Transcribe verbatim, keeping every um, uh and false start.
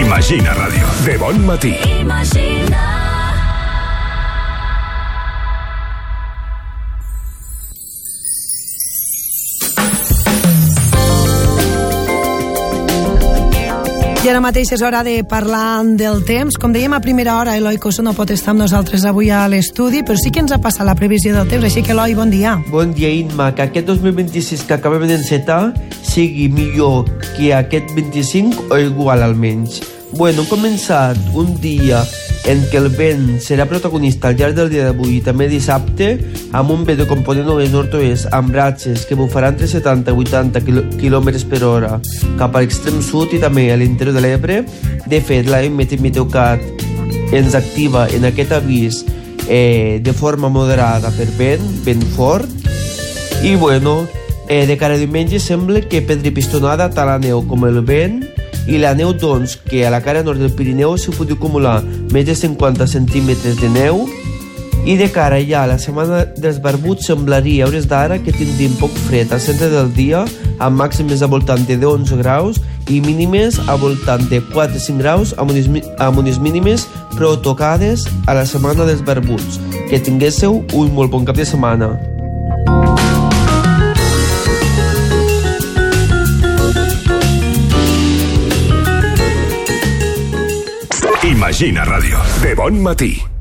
Imagina Ràdio, de bon matí. Imagina. I ara mateix és hora de parlar del temps. Com dèiem a primera hora, Eloi Coso no pot estar amb nosaltres avui a l'estudi, però sí que ens ha passat la previsió del temps, així que Eloi, bon dia. Bon dia, Inma, que aquest dos mil vint-i-sis que acabem d'encetar sigui millor que aquest vint-i-cinc o igual almenys. Bueno, hem començat un dia en què el vent serà protagonista al llarg del dia d'avui i també dissabte, amb un vent de component oest-nord-oest amb ratxes que bufaran entre setanta i vuitanta quilòmetres per hora cap a l'extrem sud i també a l'interior de l'Ebre. De fet, l'A M T Meteocat ens activa en aquest avís eh, de forma moderada per vent, vent fort. I bueno, eh, de cara a diumenge sembla que pedripistonada tant la neu com el vent, i la neu, doncs, que a la cara nord del Pirineu s'hi pot acumular més de cinquanta centímetres de neu. I de cara ja a la setmana dels barbuts semblaria a hores d'ara que tindríem poc fred al centre del dia, amb màximes al voltant de onze graus i mínimes al voltant de quatre a cinc graus, amb unes, amb unes mínimes prou tocades a la setmana dels barbuts. Que tinguéssiu un molt bon cap de setmana. Imagina Ràdio, de bon matí.